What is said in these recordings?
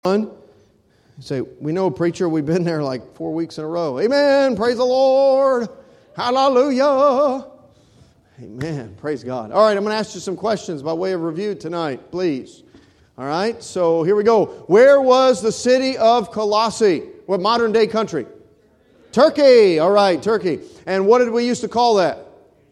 You say, we know, preacher, we've been there like 4 weeks in a row. Amen. Praise the Lord. Hallelujah. Amen. Praise God. All right, I'm going to ask you some questions by way of review tonight, please. All right, so here we go. Where was the city of Colossae? What modern day country? Turkey. All right, Turkey. And what did we used to call that?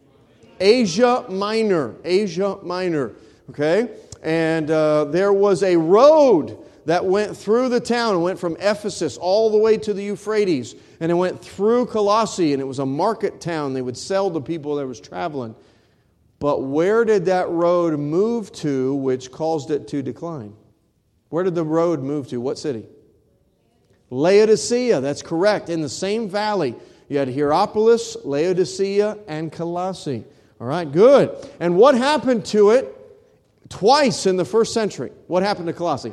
Asia Minor. Asia Minor. Okay? And there was a road that went through the town. It went from Ephesus all the way to the Euphrates. And it went through Colossae, and it was a market town. They would sell to people that was traveling. But where did that road move to, which caused it to decline? Where did the road move to? What city? Laodicea. That's correct. In the same valley, you had Hierapolis, Laodicea, and Colossae. All right, good. And what happened to it twice in the first century? What happened to Colossae?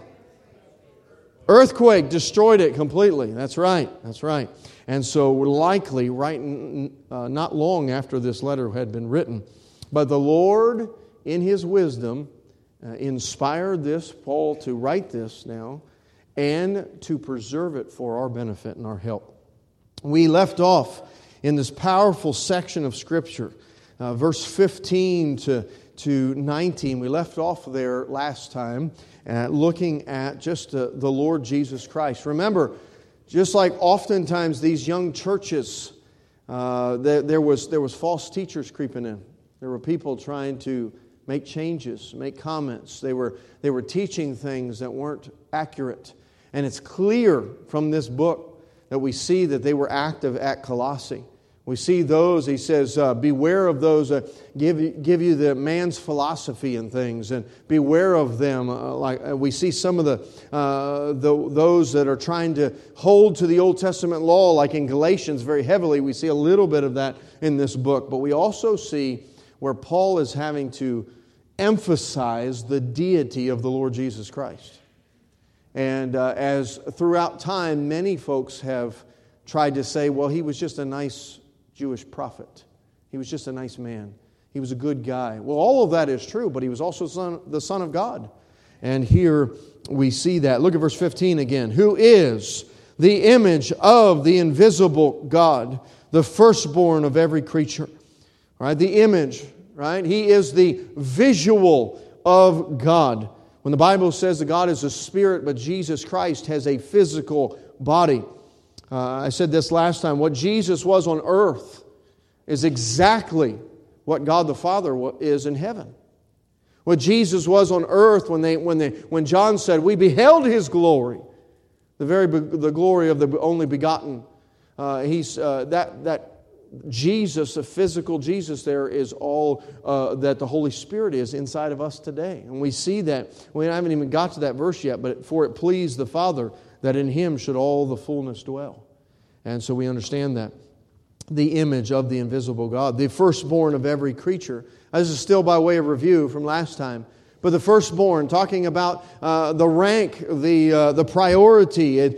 Earthquake destroyed it completely. That's right. That's right. And so likely, not long after this letter had been written. But the Lord, in His wisdom, inspired this, Paul, to write this now and to preserve it for our benefit and our help. We left off in this powerful section of Scripture, verse 15 to 19. We left off there last time, looking at just the Lord Jesus Christ. Remember, just like oftentimes these young churches, there was false teachers creeping in. There were people trying to make changes, make comments. They were teaching things that weren't accurate. And it's clear from this book that we see that they were active at Colossae. We see those, he says, beware of those that give you the man's philosophy and things, and beware of them. We see some of those that are trying to hold to the Old Testament law, like in Galatians, very heavily. We see a little bit of that in this book, but we also see where Paul is having to emphasize the deity of the Lord Jesus Christ. And as throughout time, many folks have tried to say, well, he was just a nice Jewish prophet. He was just a nice man. He was a good guy. Well, all of that is true, but he was also the Son of God. And here we see that. Look at verse 15 again. Who is the image of the invisible God, the firstborn of every creature. All right, the image, right? He is the visual of God. When the Bible says that God is a spirit, but Jesus Christ has a physical body. I said this last time. What Jesus was on earth is exactly what God the Father is in heaven. What Jesus was on earth when John said, "We beheld His glory," the glory of the only begotten. That Jesus, the physical Jesus, there is all that the Holy Spirit is inside of us today, and we see that. We haven't even got to that verse yet, but for it pleased the Father that in Him should all the fullness dwell. And so we understand that. The image of the invisible God, the firstborn of every creature. This is still by way of review from last time. But the firstborn, talking about the rank, the priority.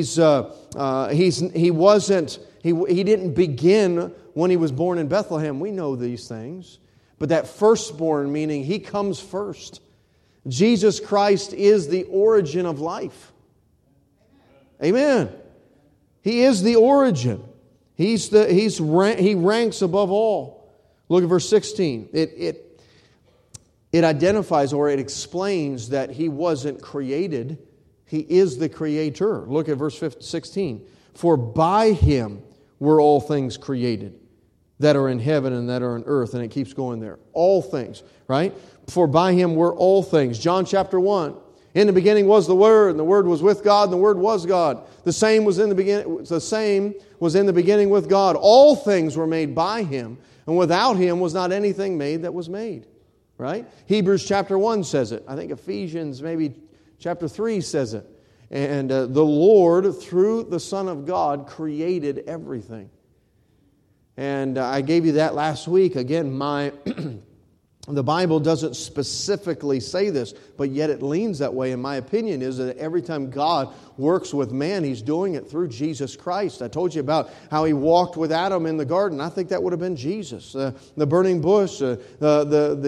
He didn't begin when He was born in Bethlehem. We know these things. But that firstborn, meaning He comes first. Jesus Christ is the origin of life. Amen. He is the origin. He ranks above all. Look at verse 16. It identifies or it explains that He wasn't created. He is the Creator. Look at verse 16. For by Him were all things created that are in heaven and that are on earth. And it keeps going there. All things, right? For by Him were all things. John chapter 1. In the beginning was the Word, and the Word was with God, and the Word was God. The same was in the beginning with God. All things were made by Him, and without Him was not anything made that was made. Right? Hebrews chapter 1 says it. I think Ephesians maybe chapter 3 says it. And the Lord, through the Son of God, created everything. And I gave you that last week. Again, the Bible doesn't specifically say this, but yet it leans that way. And my opinion is that every time God works with man, He's doing it through Jesus Christ. I told you about how He walked with Adam in the garden. I think that would have been Jesus. The burning bush,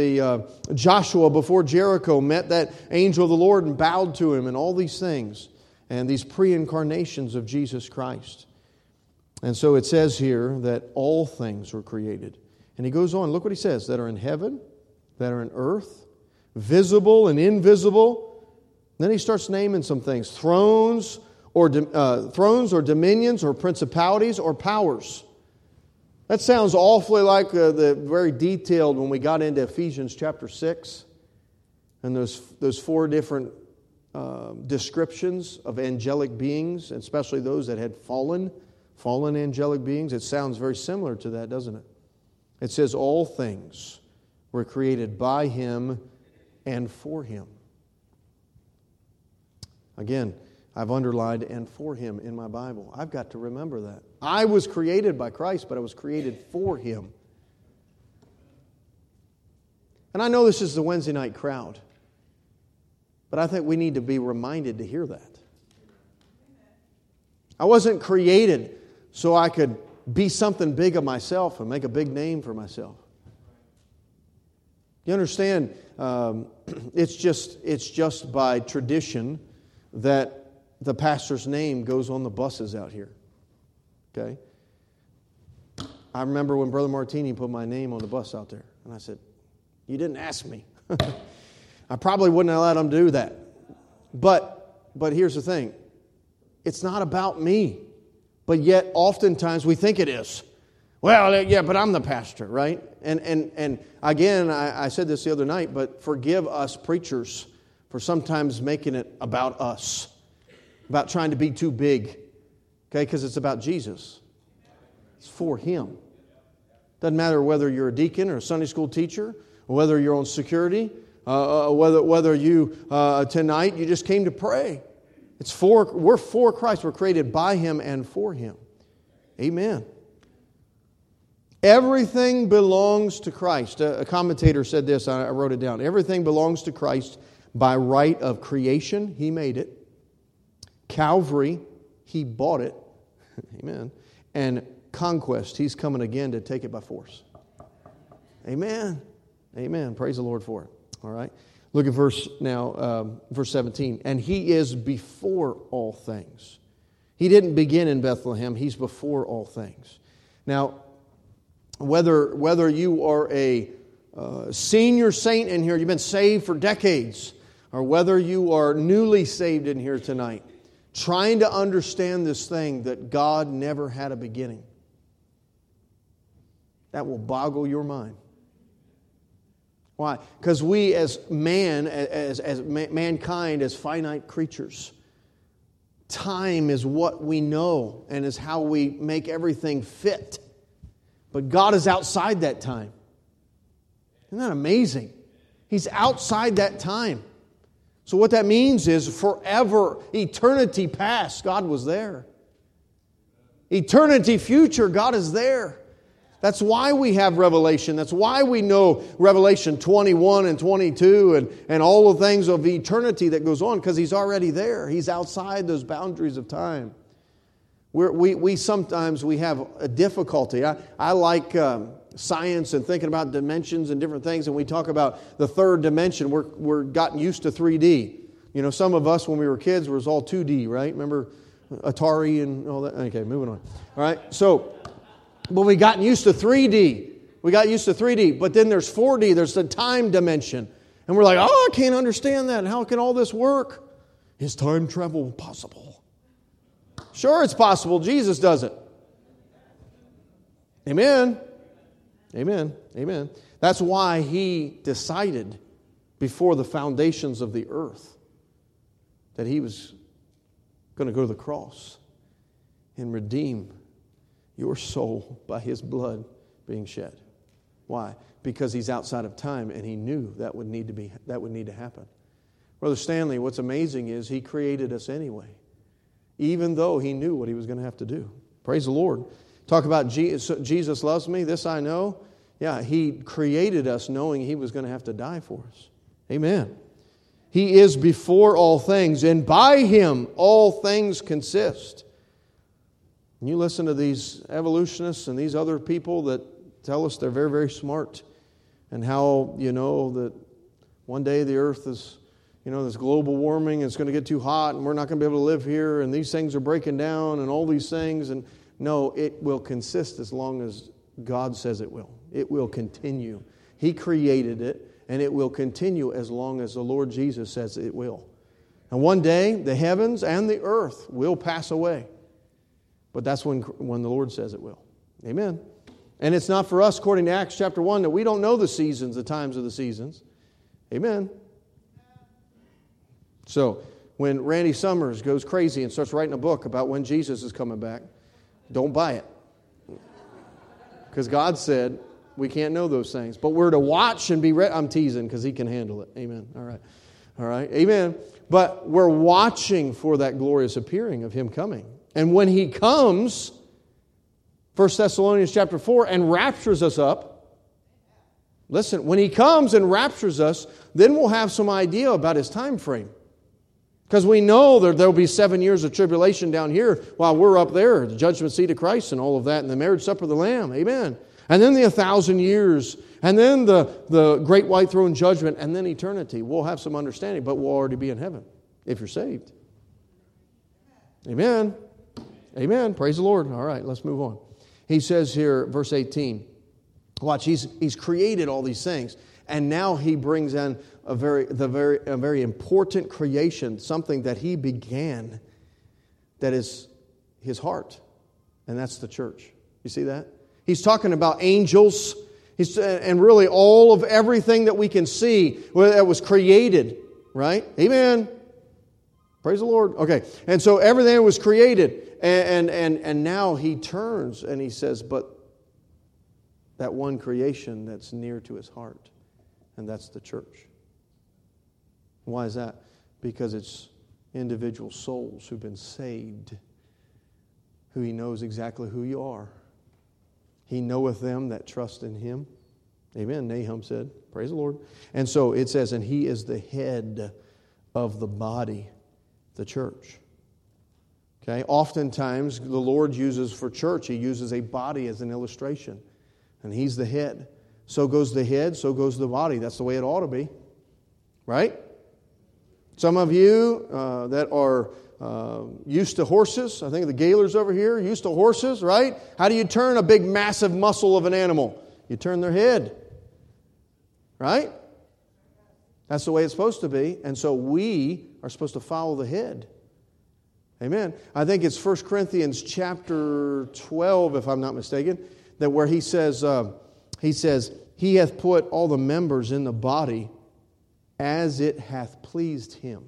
Joshua before Jericho met that angel of the Lord and bowed to him, and all these things. and these pre-incarnations of Jesus Christ. And so it says here that all things were created. And he goes on, look what he says, that are in heaven, that are in earth, visible and invisible. Then he starts naming some things, thrones or dominions or principalities or powers. That sounds awfully like the very detailed when we got into Ephesians chapter 6 and those four different descriptions of angelic beings, especially those that had fallen angelic beings. It sounds very similar to that, doesn't it? It says all things were created by Him and for Him. Again, I've underlined "and for Him" in my Bible. I've got to remember that. I was created by Christ, but I was created for Him. And I know this is the Wednesday night crowd, but I think we need to be reminded to hear that. I wasn't created so I could be something big of myself and make a big name for myself. You understand, it's just by tradition that the pastor's name goes on the buses out here. Okay? I remember when Brother Martini put my name on the bus out there. And I said, "You didn't ask me." I probably wouldn't have let him do that. But here's the thing. It's not about me. But yet, oftentimes, we think it is. Well, yeah, but I'm the pastor, right? And again, I said this the other night, but forgive us preachers for sometimes making it about us, about trying to be too big, okay? Because it's about Jesus. It's for Him. Doesn't matter whether you're a deacon or a Sunday school teacher, or whether you're on security, whether you tonight you just came to pray. We're for Christ. We're created by Him and for Him. Amen. Everything belongs to Christ. A commentator said this, I wrote it down. Everything belongs to Christ by right of creation. He made it. Calvary, He bought it. Amen. And conquest, He's coming again to take it by force. Amen. Amen. Praise the Lord for it. All right. Look at verse 17. And He is before all things. He didn't begin in Bethlehem. He's before all things. Now, whether you are a senior saint in here, you've been saved for decades, or whether you are newly saved in here tonight, trying to understand this thing that God never had a beginning, that will boggle your mind. Why? Because we as mankind, as finite creatures, time is what we know and is how we make everything fit. But God is outside that time. Isn't that amazing? He's outside that time. So what that means is forever, eternity past, God was there. Eternity future, God is there. That's why we have Revelation. That's why we know Revelation 21 and 22 and all the things of eternity that goes on, because He's already there. He's outside those boundaries of time. We sometimes have a difficulty. I like science and thinking about dimensions and different things, and we talk about the third dimension. We're gotten used to 3D. You know, some of us when we were kids was all 2D, right? Remember Atari and all that? Okay, moving on. All right, so... But we gotten used to 3D. We got used to 3D. But then there's 4D. There's the time dimension. And we're like, I can't understand that. How can all this work? Is time travel possible? Sure, it's possible. Jesus does it. Amen. Amen. Amen. That's why He decided before the foundations of the earth that He was going to go to the cross and redeem your soul by His blood being shed. Why? Because He's outside of time, and He knew that would need to happen. Brother Stanley, what's amazing is He created us anyway, even though He knew what He was going to have to do. Praise the Lord. Talk about Jesus loves me, this I know. Yeah, He created us knowing He was going to have to die for us. Amen. He is before all things, and by Him all things consist. And you listen to these evolutionists and these other people that tell us they're very, very smart, and how, that one day the earth is, this global warming, it's going to get too hot, and we're not going to be able to live here, and these things are breaking down, and all these things. And no, it will consist as long as God says it will. It will continue. He created it, and it will continue as long as the Lord Jesus says it will. And one day, the heavens and the earth will pass away. But that's when the Lord says it will. Amen. And it's not for us, according to Acts chapter 1, that we don't know the seasons, the times of the seasons. Amen. So, when Randy Summers goes crazy and starts writing a book about when Jesus is coming back, don't buy it. Because God said we can't know those things. But we're to watch and be ready. I'm teasing because He can handle it. Amen. All right. All right. Amen. But we're watching for that glorious appearing of Him coming. And when He comes, 1 Thessalonians chapter 4, and raptures us up, listen, when He comes and raptures us, then we'll have some idea about His time frame. Because we know there'll be 7 years of tribulation down here while we're up there, the judgment seat of Christ and all of that, and the marriage supper of the Lamb. Amen. And then the 1,000 years, and then the great white throne judgment, and then eternity. We'll have some understanding, but we'll already be in heaven if you're saved. Amen. Amen. Praise the Lord. All right, let's move on. He says here, verse 18, watch, he's created all these things, and now He brings in a very important creation, something that He began, that is His heart, and that's the church. You see that? He's talking about angels, and really all of everything that we can see that was created, right? Amen. Praise the Lord. Okay, and so everything was created, and now He turns and He says, but that one creation that's near to His heart, and that's the church. Why is that? Because it's individual souls who've been saved, who He knows exactly who you are. He knoweth them that trust in Him. Amen, Nahum said. Praise the Lord. And so it says, and He is the head of the body, the church. Okay, oftentimes the Lord uses for church, He uses a body as an illustration. And He's the head. So goes the head, so goes the body. That's the way it ought to be. Right? Some of you that are used to horses, I think the Gaylors over here, used to horses, right? How do you turn a big, massive muscle of an animal? You turn their head. Right? That's the way it's supposed to be. And so we are supposed to follow the head. Amen. I think it's 1 Corinthians chapter 12, if I'm not mistaken, that where he says, He hath put all the members in the body as it hath pleased Him.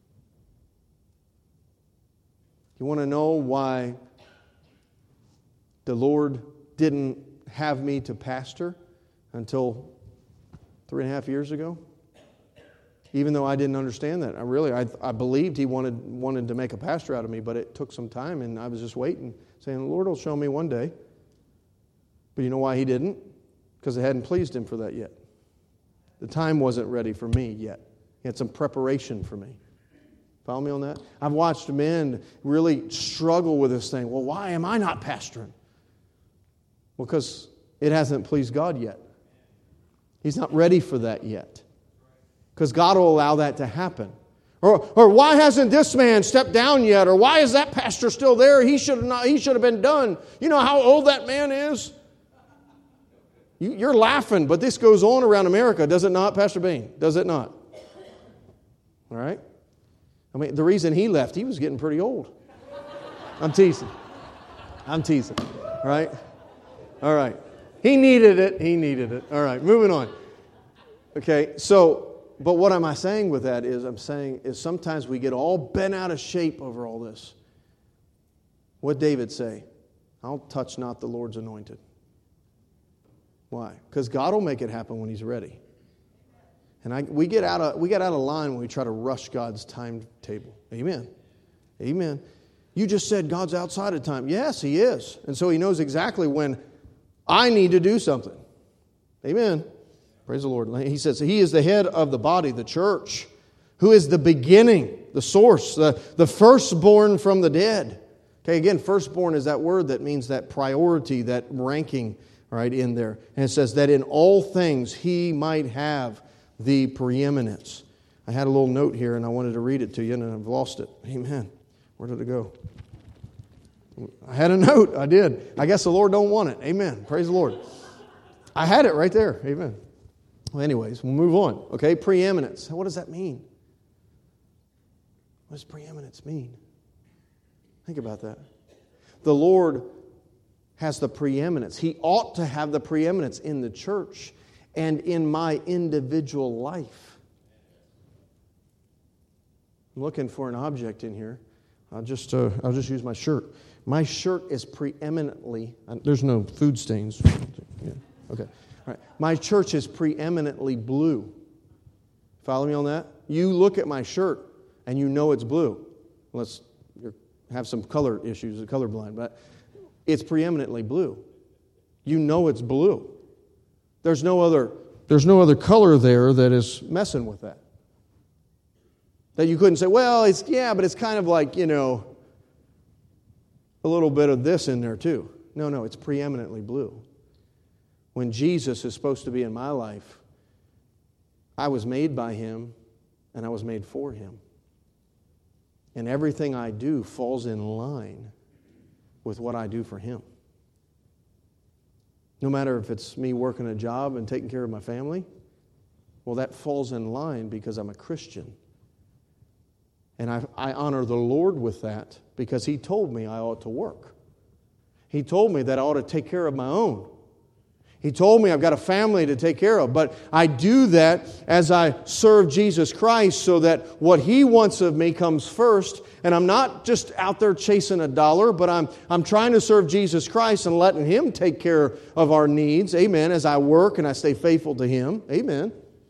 You want to know why the Lord didn't have me to pastor until 3.5 years ago? Even though I didn't understand that. I believed He wanted to make a pastor out of me, but it took some time, and I was just waiting, saying, the Lord will show me one day. But you know why He didn't? Because it hadn't pleased Him for that yet. The time wasn't ready for me yet. He had some preparation for me. Follow me on that? I've watched men really struggle with this thing. Well, why am I not pastoring? Well, because it hasn't pleased God yet. He's not ready for that yet. Because God will allow that to happen. Or why hasn't this man stepped down yet? Or why is that pastor still there? He should have been done. You know how old that man is? You're laughing, but this goes on around America, does it not, Pastor Bain? Does it not? All right? I mean, the reason he left, he was getting pretty old. I'm teasing. All right? All right. He needed it. All right, moving on. Okay, so, but what am I saying with that is, sometimes we get all bent out of shape over all this. What did David say? I'll touch not the Lord's anointed. Why? Because God will make it happen when He's ready. And we get out of line when we try to rush God's timetable. Amen. Amen. You just said God's outside of time. Yes, He is. And so He knows exactly when I need to do something. Amen. Praise the Lord. He says He is the head of the body, the church, who is the beginning, the source, the firstborn from the dead. Okay, again, firstborn is that word that means that priority, that ranking, right, in there. And it says that in all things He might have the preeminence. I had a little note here and I wanted to read it to you and I've lost it. Amen. Where did it go? I had a note. I did. I guess the Lord don't want it. Amen. Praise the Lord. I had it right there. Amen. Well, anyways, we'll move on. Okay, preeminence. What does that mean? What does preeminence mean? Think about that. The Lord has the preeminence. He ought to have the preeminence in the church and in my individual life. I'm looking for an object in here. I'll just use my shirt. My shirt is preeminently, there's no food stains. Yeah, okay. All right. My church is preeminently blue. Follow me on that? You look at my shirt and you know it's blue. Unless you have some color issues, colorblind, but it's preeminently blue. You know it's blue. There's no other color there that is messing with that. That you couldn't say, well, but it's kind of like, a little bit of this in there too. No, it's preeminently blue. When Jesus is supposed to be in my life, I was made by Him and I was made for Him. And everything I do falls in line with what I do for Him. No matter if it's me working a job and taking care of my family, well, that falls in line because I'm a Christian. And I honor the Lord with that because He told me I ought to work. He told me that I ought to take care of my own. He told me I've got a family to take care of. But I do that as I serve Jesus Christ so that what He wants of me comes first. And I'm not just out there chasing a dollar, but I'm trying to serve Jesus Christ and letting Him take care of our needs. Amen. As I work and I stay faithful to Him. Amen.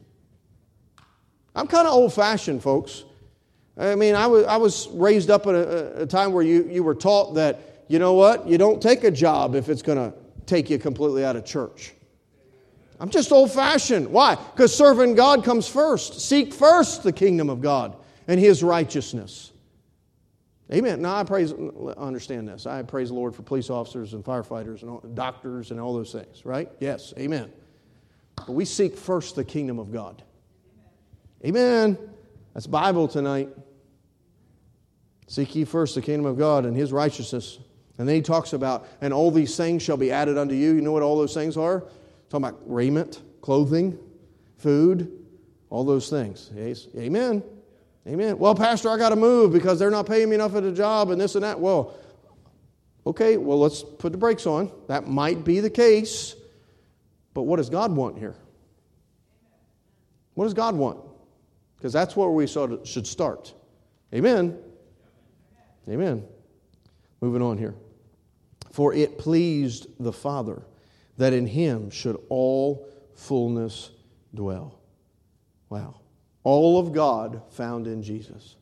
I'm kind of old-fashioned, folks. I mean, I was raised up at a time where you were taught that, you know what, you don't take a job if it's going to take you completely out of church. I'm just old-fashioned. Why? Because serving God comes first. Seek first the kingdom of God and His righteousness. Amen. Now, understand this. I praise the Lord for police officers and firefighters and doctors and all those things, right? Yes, amen. But we seek first the kingdom of God. Amen. That's Bible tonight. Seek ye first the kingdom of God and His righteousness. And then He talks about, and all these things shall be added unto you. You know what all those things are? Talking about raiment, clothing, food, all those things. Amen. Amen. Well, Pastor, I got to move because they're not paying me enough at a job and this and that. Well, okay, well, let's put the brakes on. That might be the case. But what does God want here? What does God want? Because that's where we should start. Amen. Amen. Moving on here. For it pleased the Father that in Him should all fullness dwell. Wow. All of God found in Jesus.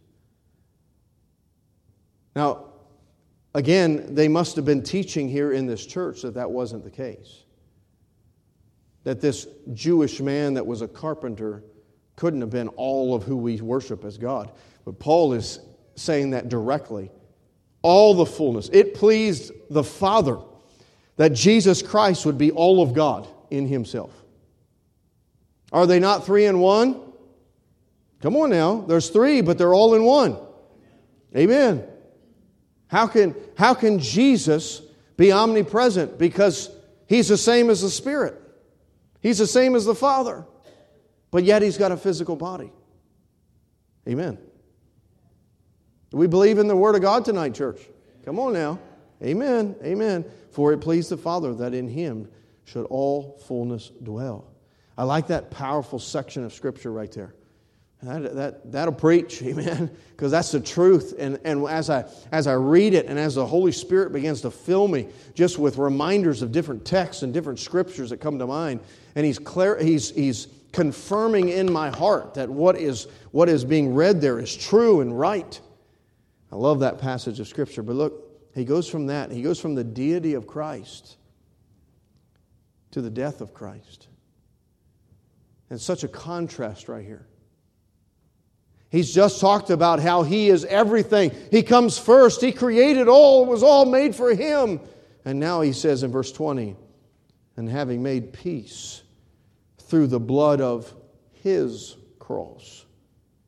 Now, again, they must have been teaching here in this church that wasn't the case. That this Jewish man that was a carpenter couldn't have been all of who we worship as God. But Paul is saying that directly. All the fullness. It pleased the Father that Jesus Christ would be all of God in Himself. Are they not three in one? Come on now. There's three, but they're all in one. Amen. How can Jesus be omnipresent? Because He's the same as the Spirit. He's the same as the Father. But yet He's got a physical body. Amen. Do we believe in the Word of God tonight, church? Come on now. Amen. Amen. For it pleased the Father that in Him should all fullness dwell. I like that powerful section of Scripture right there. That'll preach, amen, because that's the truth. And as I read it and as the Holy Spirit begins to fill me just with reminders of different texts and different Scriptures that come to mind, and He's confirming in my heart that what is being read there is true and right. I love that passage of Scripture. But look, he goes from that. He goes from the deity of Christ to the death of Christ. And such a contrast right here. He's just talked about how He is everything. He comes first. He created all. It was all made for Him. And now He says in verse 20, and having made peace through the blood of His cross.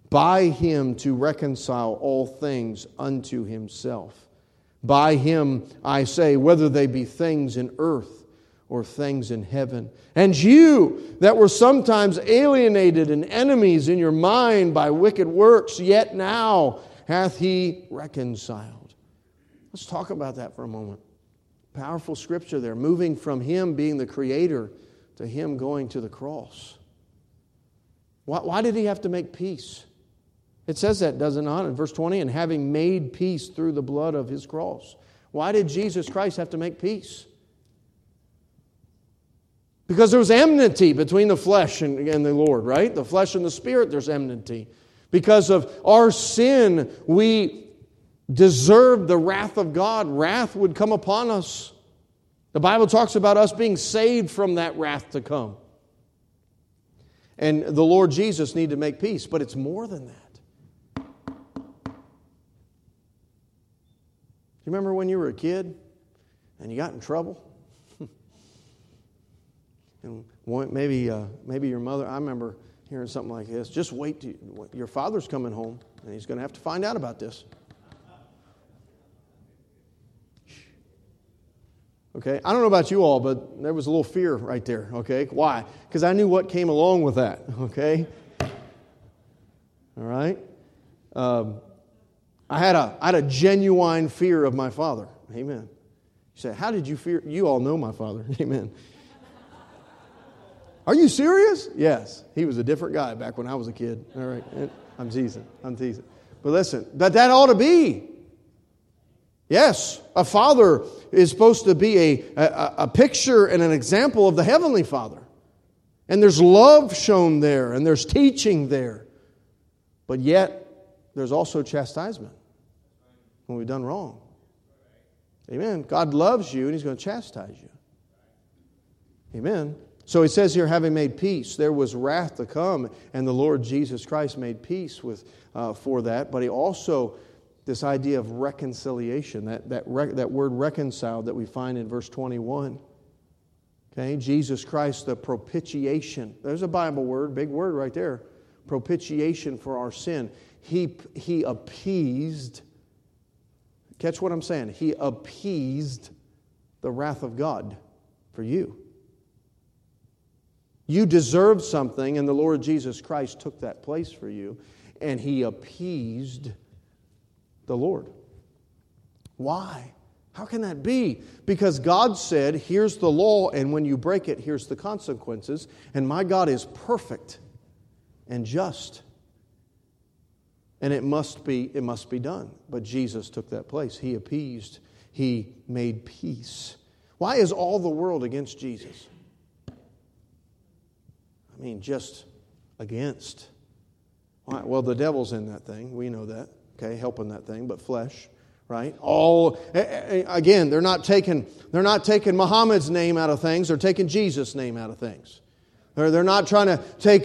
by Him to reconcile all things unto Himself. By Him, I say, whether they be things in earth or things in heaven. And you that were sometimes alienated and enemies in your mind by wicked works, yet now hath He reconciled. Let's talk about that for a moment. Powerful scripture there, moving from Him being the Creator to Him going to the cross. Why did He have to make peace? It says that, does it not, in verse 20? And having made peace through the blood of His cross. Why did Jesus Christ have to make peace? Because there was enmity between the flesh and the Lord, right? The flesh and the spirit, there's enmity. Because of our sin, we deserved the wrath of God. Wrath would come upon us. The Bible talks about us being saved from that wrath to come. And the Lord Jesus needed to make peace, but it's more than that. You remember when you were a kid and you got in trouble? And maybe your mother, I remember hearing something like this. Just wait till your father's coming home and he's going to have to find out about this. Okay, I don't know about you all, but there was a little fear right there. Okay, why? Because I knew what came along with that. Okay, all right. I had a genuine fear of my father. Amen. You say, how did you fear? You all know my father. Amen. Are you serious? Yes. He was a different guy back when I was a kid. All right. I'm teasing. But listen, that ought to be. Yes, a father is supposed to be a picture and an example of the Heavenly Father. And there's love shown there, and there's teaching there. But yet, there's also chastisement when we've done wrong. Amen. God loves you, and He's going to chastise you. Amen. So He says here, having made peace, there was wrath to come, and the Lord Jesus Christ made peace for that. But He also, this idea of reconciliation, that word reconciled that we find in verse 21. Okay, Jesus Christ, the propitiation. There's a Bible word, big word right there. Propitiation for our sin. He appeased, catch what I'm saying, He appeased the wrath of God for you. You deserved something, and the Lord Jesus Christ took that place for you, and He appeased the Lord. Why? How can that be? Because God said, here's the law, and when you break it, here's the consequences. And my God is perfect and just. And it must be done. But Jesus took that place. He appeased. He made peace. Why is all the world against Jesus? I mean, just against. Why? Well, the devil's in that thing. We know that. Okay, helping that thing, but flesh, right? Again, they're not taking Muhammad's name out of things. They're taking Jesus' name out of things. They're not trying to take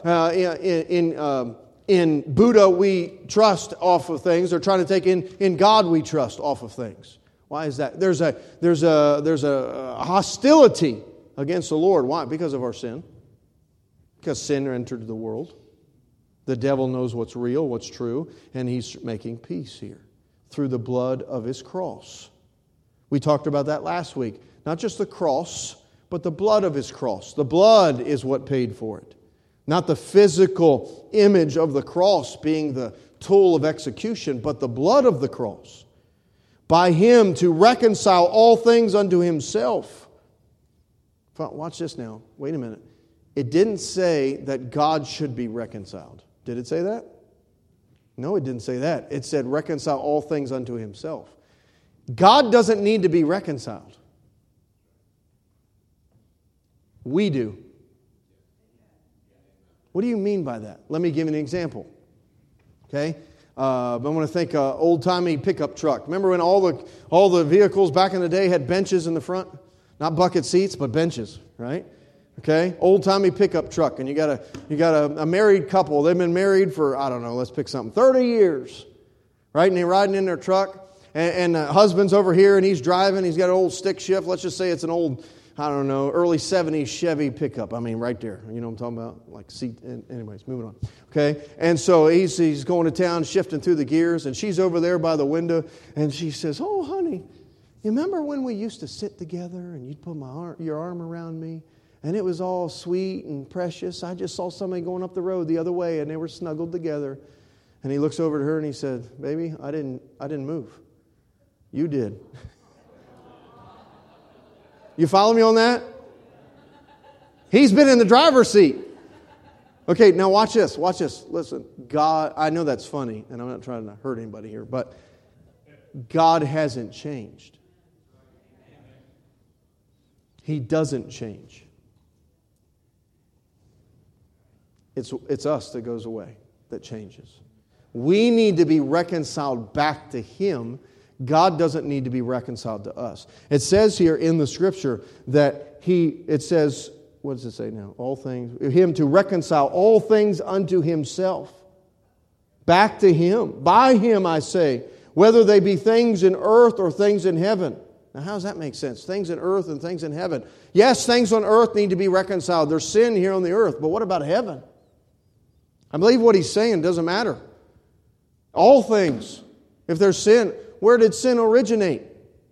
in Buddha we trust off of things. They're trying to take in God we trust off of things. Why is that? There's a hostility against the Lord. Why? Because of our sin. Because sin entered the world. The devil knows what's real, what's true, and he's making peace here through the blood of His cross. We talked about that last week. Not just the cross, but the blood of His cross. The blood is what paid for it. Not the physical image of the cross being the tool of execution, but the blood of the cross. By Him to reconcile all things unto Himself. Watch this now. Wait a minute. It didn't say that God should be reconciled. Did it say that? No, it didn't say that. It said reconcile all things unto Himself. God doesn't need to be reconciled. We do. What do you mean by that? Let me give you an example. Okay? I want to think old-timey pickup truck. Remember when all the vehicles back in the day had benches in the front? Not bucket seats, but benches, right? Okay, old-timey pickup truck, and you got a married couple. They've been married for, I don't know, let's pick something, 30 years, right? And they're riding in their truck, and the husband's over here, and he's driving. He's got an old stick shift. Let's just say it's an old I don't know, early 70s Chevy pickup. I mean, right there. You know what I'm talking about? Like seat. Anyways, moving on. Okay? And so he's going to town, shifting through the gears, and she's over there by the window, and she says, "Oh, honey, you remember when we used to sit together and you'd put your arm around me? And it was all sweet and precious. I just saw somebody going up the road the other way, and they were snuggled together." And he looks over to her and he said, "Baby, I didn't move. You did." You follow me on that? He's been in the driver's seat. Okay, now watch this. Watch this. Listen, God, I know that's funny, and I'm not trying to hurt anybody here, but God hasn't changed. He doesn't change. It's us that goes away, that changes. We need to be reconciled back to Him. God doesn't need to be reconciled to us. It says here in the Scripture that it says, what does it say now? All things, Him to reconcile all things unto Himself. Back to Him. By Him, I say, whether they be things in earth or things in heaven. Now, how does that make sense? Things in earth and things in heaven. Yes, things on earth need to be reconciled. There's sin here on the earth, but what about heaven? I believe what he's saying doesn't matter. All things. If there's sin, where did sin originate?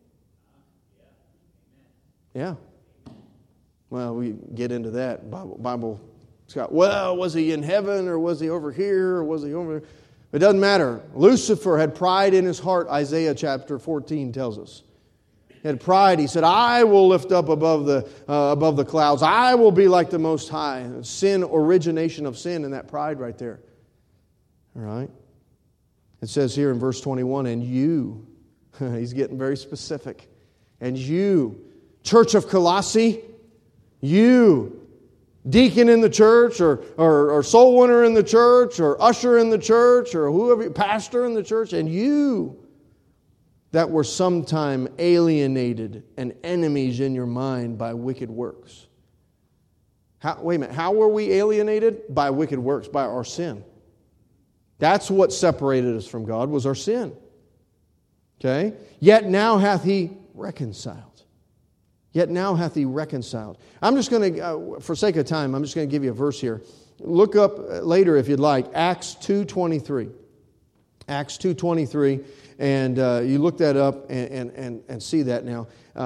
Yeah. Well, we get into that. Bible Scott. Well, was he in heaven or was he over here or was he over there? It doesn't matter. Lucifer had pride in his heart, Isaiah chapter 14 tells us. He had pride. He said, "I will lift up above the clouds. I will be like the Most High." Sin, origination of sin, and that pride right there. All right? It says here in verse 21, "And you," he's getting very specific, "and you, Church of Colossae, you, deacon in the church, or soul winner in the church, or usher in the church, or whoever, pastor in the church, and you that were sometime alienated and enemies in your mind by wicked works." Wait a minute, how were we alienated? By wicked works, by our sin. That's what separated us from God, was our sin. Okay? "Yet now hath He reconciled." Yet now hath He reconciled. I'm just going to, for sake of time, I'm just going to give you a verse here. Look up later if you'd like, Acts 2:23. Acts 2:23, and you look that up and see that now.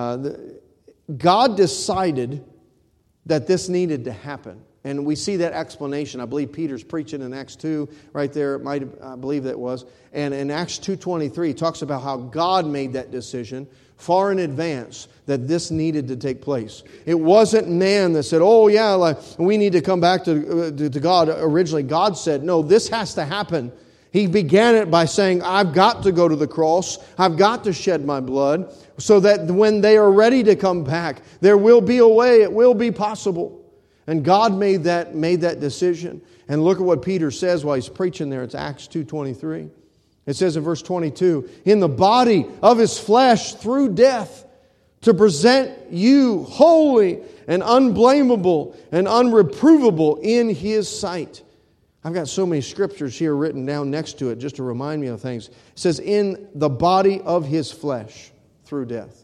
God decided that this needed to happen. And we see that explanation. I believe Peter's preaching in Acts 2 right there. I believe that was. And in Acts 2:23, he talks about how God made that decision far in advance that this needed to take place. It wasn't man that said, "Oh yeah, we need to come back to God." Originally, God said, "No, this has to happen." He began it by saying, "I've got to go to the cross. I've got to shed my blood so that when they are ready to come back, there will be a way. It will be possible." And God made that decision. And look at what Peter says while he's preaching there. It's Acts 2:23. It says in verse 22, "In the body of His flesh through death, to present you holy and unblameable and unreprovable in His sight." I've got so many scriptures here written down next to it just to remind me of things. It says, "In the body of His flesh through death."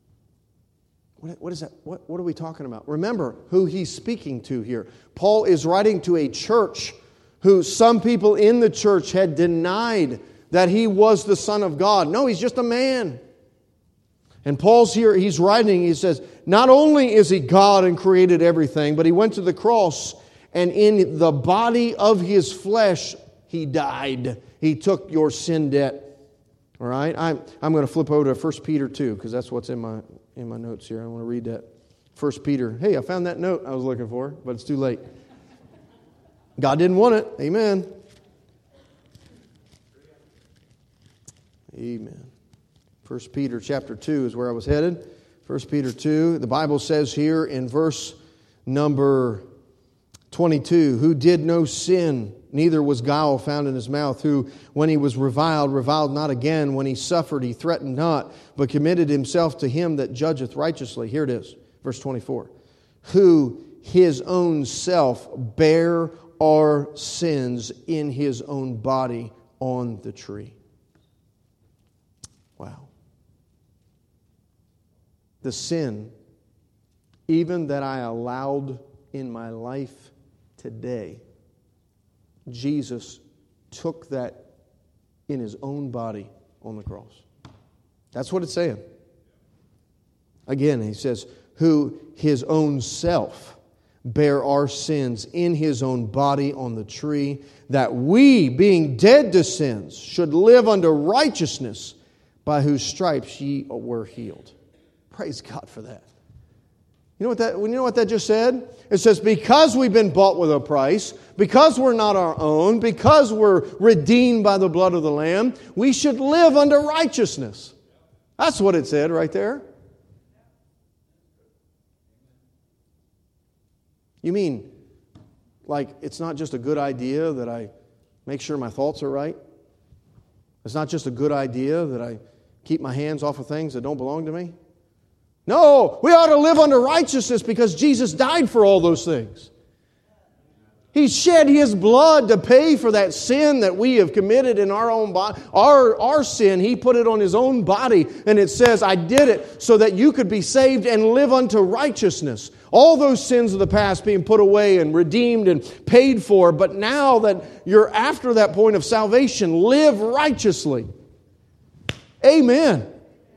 What is that? What are we talking about? Remember who he's speaking to here. Paul is writing to a church who some people in the church had denied that he was the Son of God. No, he's just a man. And Paul's here, he's writing, he says, not only is He God and created everything, but He went to the cross and in the body of His flesh, He died. He took your sin debt. All right? I'm going to flip over to 1 Peter 2 because that's what's in my notes here. I want to read that. 1 Peter. Hey, I found that note I was looking for, but it's too late. God didn't want it. Amen. Amen. 1 Peter chapter 2 is where I was headed. 1 Peter 2. The Bible says here in verse number 22, "Who did no sin, neither was guile found in His mouth, who, when He was reviled not again. When He suffered, He threatened not, but committed Himself to Him that judgeth righteously." Here it is, verse 24. "Who His own self bare our sins in His own body on the tree." Wow. The sin even that I allowed in my life today, Jesus took that in His own body on the cross. That's what it's saying. Again, He says, who His own self bare our sins in His own body on the tree, that we, being dead to sins, should live unto righteousness, by whose stripes ye were healed. Praise God for that. You know what that just said? It says, because we've been bought with a price, because we're not our own, because we're redeemed by the blood of the Lamb, we should live unto righteousness. That's what it said right there. You mean, like, it's not just a good idea that I make sure my thoughts are right? It's not just a good idea that I keep my hands off of things that don't belong to me? No, we ought to live under righteousness because Jesus died for all those things. He shed His blood to pay for that sin that we have committed in our own body. Our sin, He put it on His own body. And it says, I did it so that you could be saved and live unto righteousness. All those sins of the past being put away and redeemed and paid for. But now that you're after that point of salvation, live righteously. Amen.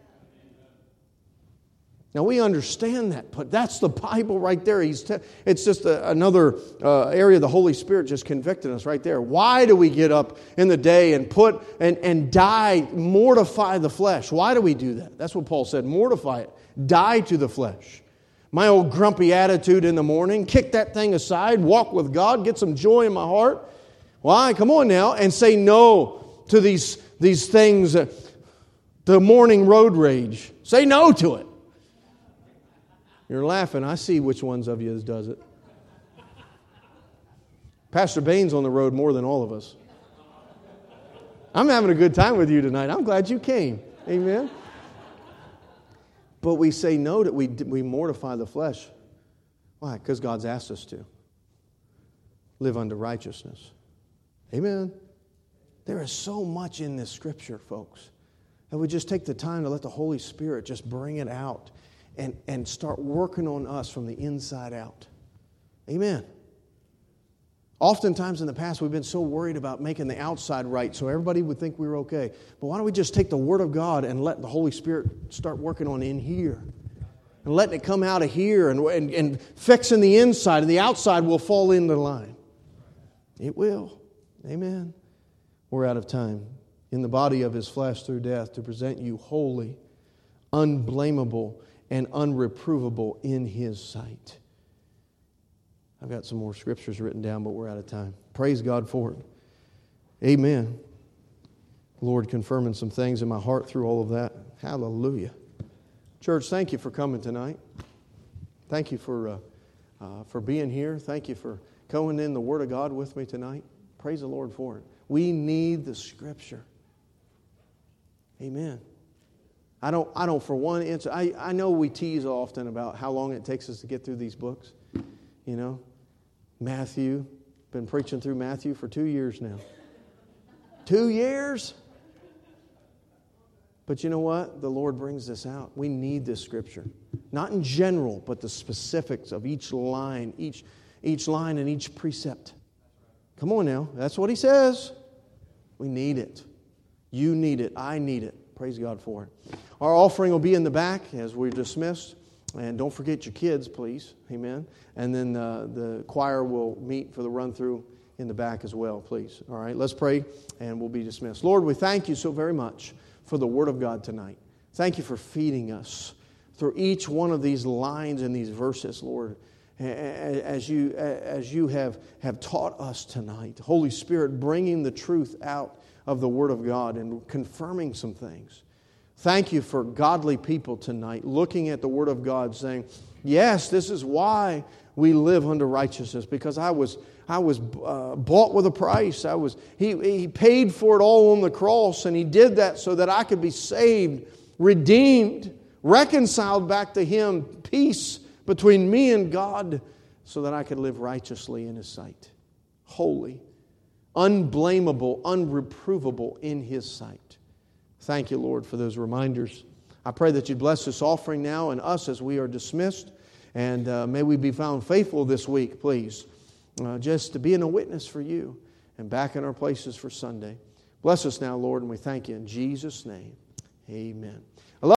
Now we understand that, but that's the Bible right there. It's just another area the Holy Spirit just convicted us right there. Why do we get up in the day and put and die, mortify the flesh? Why do we do that? That's what Paul said, mortify it. Die to the flesh. My old grumpy attitude in the morning, kick that thing aside, walk with God, get some joy in my heart. Why? Come on now, and say no to these things, the morning road rage. Say no to it. You're laughing. I see which ones of you does it. Pastor Bain's on the road more than all of us. I'm having a good time with you tonight. I'm glad you came. Amen. But we say no to we mortify the flesh. Why? Because God's asked us to. Live unto righteousness. Amen. There is so much in this Scripture, folks, that we just take the time to let the Holy Spirit just bring it out. And start working on us from the inside out. Amen. Oftentimes in the past, we've been so worried about making the outside right so everybody would think we were okay. But why don't we just take the Word of God and let the Holy Spirit start working on in here? And letting it come out of here and fixing the inside, and the outside will fall into line. It will. Amen. We're out of time. In the body of His flesh through death to present you holy, unblameable, and unreprovable in His sight. I've got some more scriptures written down, but we're out of time. Praise God for it. Amen. Lord, confirming some things in my heart through all of that. Hallelujah. Church, thank you for coming tonight. Thank you for being here. Thank you for coming in the Word of God with me tonight. Praise the Lord for it. We need the Scripture. Amen. I don't for one instant, I know we tease often about how long it takes us to get through these books. You know, Matthew, been preaching through Matthew for 2 years now. 2 years? But you know what? The Lord brings this out. We need this Scripture. Not in general, but the specifics of each line, each line and each precept. Come on now. That's what He says. We need it. You need it. I need it. Praise God for it. Our offering will be in the back as we're dismissed. And don't forget your kids, please. Amen. And then the choir will meet for the run-through in the back as well, please. All right, let's pray and we'll be dismissed. Lord, we thank You so very much for the Word of God tonight. Thank You for feeding us through each one of these lines and these verses, Lord, as you have taught us tonight. Holy Spirit, bringing the truth out of the Word of God and confirming some things. Thank You for godly people tonight looking at the Word of God saying, yes, this is why we live unto righteousness, because I was bought with a price. He paid for it all on the cross, and He did that so that I could be saved, redeemed, reconciled back to Him, peace between me and God, so that I could live righteously in His sight, holy, unblameable, unreprovable in His sight. Thank You, Lord, for those reminders. I pray that You bless this offering now and us as we are dismissed. And may we be found faithful this week, please, just to being a witness for you and back in our places for Sunday. Bless us now, Lord, and we thank you in Jesus' name. Amen.